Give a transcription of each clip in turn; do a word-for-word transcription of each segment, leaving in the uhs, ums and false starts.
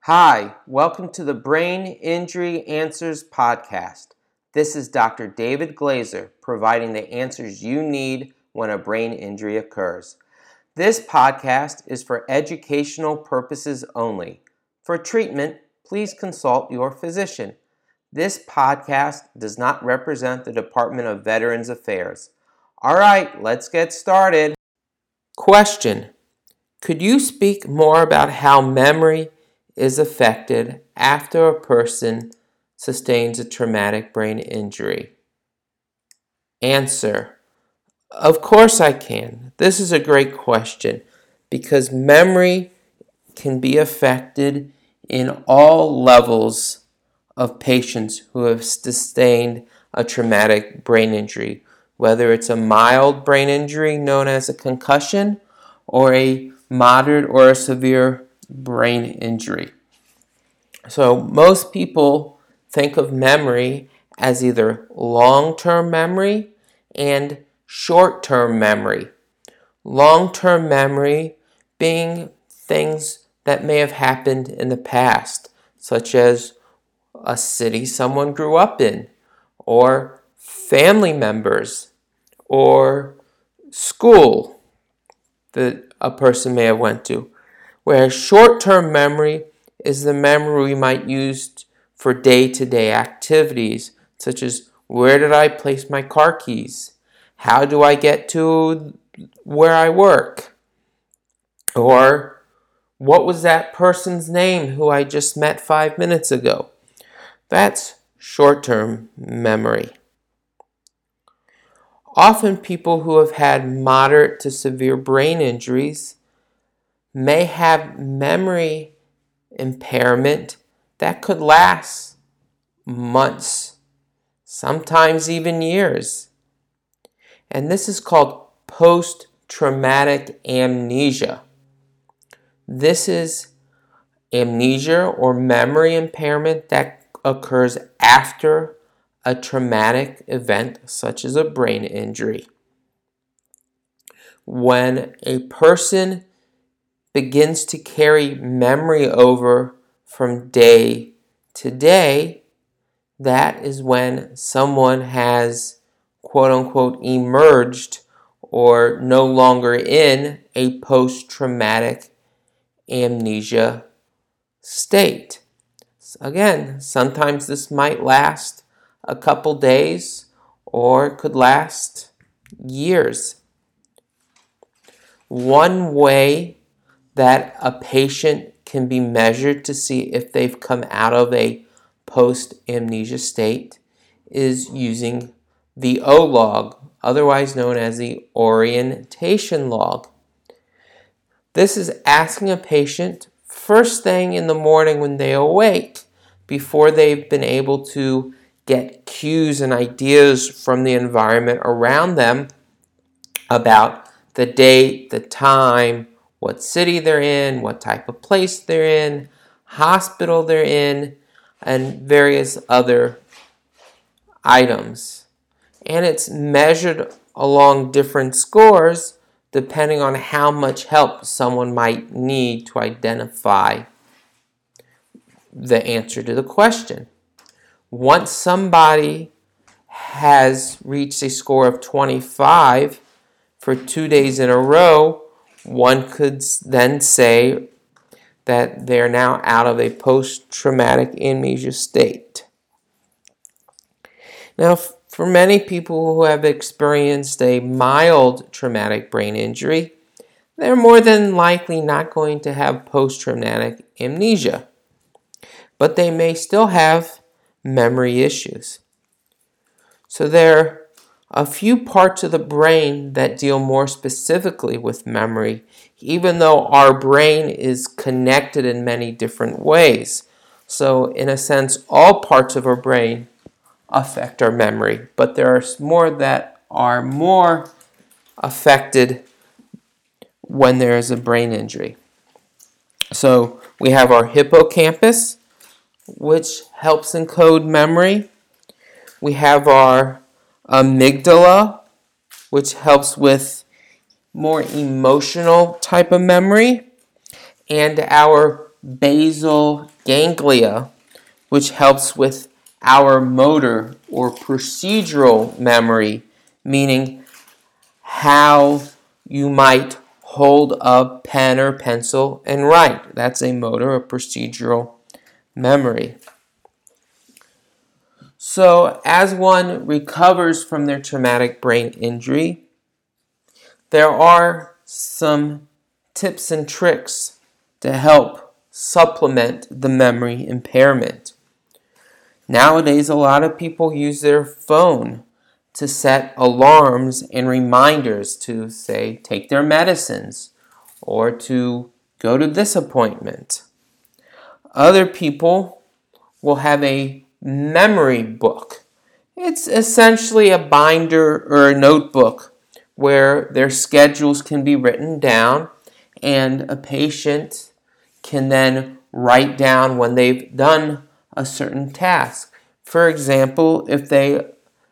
Hi, welcome to the Brain Injury Answers podcast. This is Doctor David Glazer providing the answers you need when a brain injury occurs. This podcast is for educational purposes only. For treatment, please consult your physician. This podcast does not represent the Department of Veterans Affairs. All right, let's get started. Question: could you speak more about how memory is affected after a person sustains a traumatic brain injury? Answer: of course I can. This is a great question because memory can be affected in all levels of patients who have sustained a traumatic brain injury, whether it's a mild brain injury known as a concussion or a moderate or a severe brain injury. So most people think of memory as either long-term memory and short-term memory. Long-term memory being things that may have happened in the past, such as a city someone grew up in, or family members, or school that a person may have went to. Whereas short-term memory is the memory we might use for day-to-day activities, such as where did I place my car keys? How do I get to where I work? Or what was that person's name who I just met five minutes ago? That's short-term memory. Often people who have had moderate to severe brain injuries may have memory impairment that could last months, sometimes even years. And this is called post-traumatic amnesia. This is amnesia or memory impairment that occurs after a traumatic event such as a brain injury. When a person begins to carry memory over from day to day, that is when someone has quote-unquote emerged or no longer in a post-traumatic amnesia state. Again, sometimes this might last a couple days or it could last years. One way that a patient can be measured to see if they've come out of a post-amnesia state is using the O log, otherwise known as the orientation log. This is asking a patient first thing in the morning when they awake, before they've been able to get cues and ideas from the environment around them about the date, the time, what city they're in, what type of place they're in, hospital they're in, and various other items. And it's measured along different scores depending on how much help someone might need to identify the answer to the question. Once somebody has reached a score of twenty-five for two days in a row, one could then say that they're now out of a post-traumatic amnesia state. Now, for many people who have experienced a mild traumatic brain injury, they're more than likely not going to have post-traumatic amnesia, but they may still have memory issues. So there are a few parts of the brain that deal more specifically with memory, even though our brain is connected in many different ways. So in a sense, all parts of our brain affect our memory, but there are more that are more affected when there is a brain injury. So we have our hippocampus, which helps encode memory. We have our amygdala, which helps with more emotional type of memory, and our basal ganglia, which helps with our motor or procedural memory, meaning how you might hold a pen or pencil and write. That's a motor or procedural memory. So as one recovers from their traumatic brain injury, there are some tips and tricks to help supplement the memory impairment. Nowadays, a lot of people use their phone to set alarms and reminders to, say, take their medicines or to go to this appointment. Other people will have a memory book. It's essentially a binder or a notebook where their schedules can be written down and a patient can then write down when they've done a certain task. For example, if they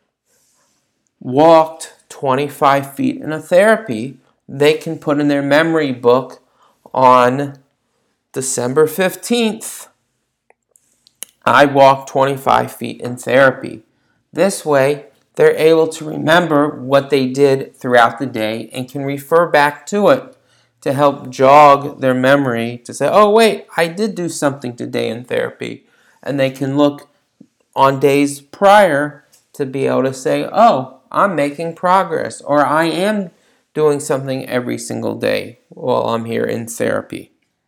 walked twenty-five feet in a therapy, they can put in their memory book on December fifteenth, I walked twenty-five feet in therapy. This way, they're able to remember what they did throughout the day and can refer back to it to help jog their memory to say, oh, wait, I did do something today in therapy. And they can look on days prior to be able to say, oh, I'm making progress, or I am doing something every single day while I'm here in therapy.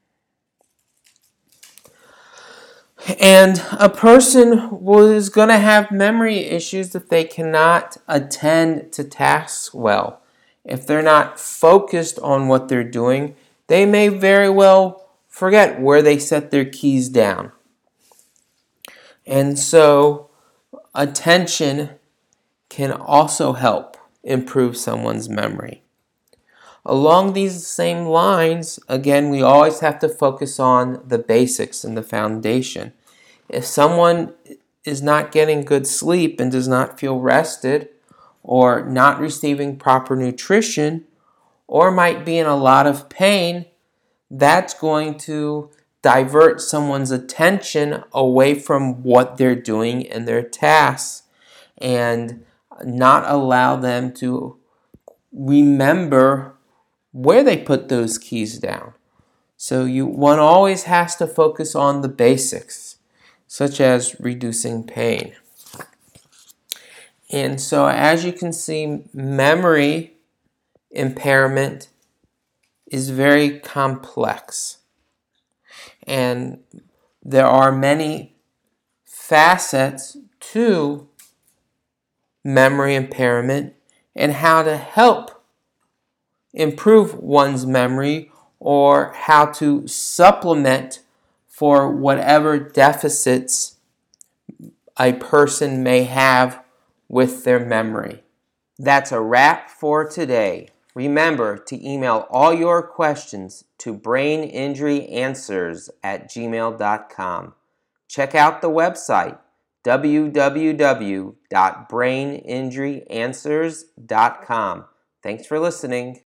And a person is going to have memory issues if they cannot attend to tasks well. If they're not focused on what they're doing, they may very well forget where they set their keys down. And so attention can also help improve someone's memory. Along these same lines, again, we always have to focus on the basics and the foundation. If someone is not getting good sleep and does not feel rested, or not receiving proper nutrition, or might be in a lot of pain, that's going to divert someone's attention away from what they're doing in their tasks and not allow them to remember where they put those keys down. So you one always has to focus on the basics, such as reducing pain. And so as you can see, memory impairment is very complex. And there are many facets to memory impairment and how to help improve one's memory or how to supplement for whatever deficits a person may have with their memory. That's a wrap for today. Remember to email all your questions to braininjuryanswers at gmail dot com. Check out the website w w w dot brain injury answers dot com. Thanks for listening.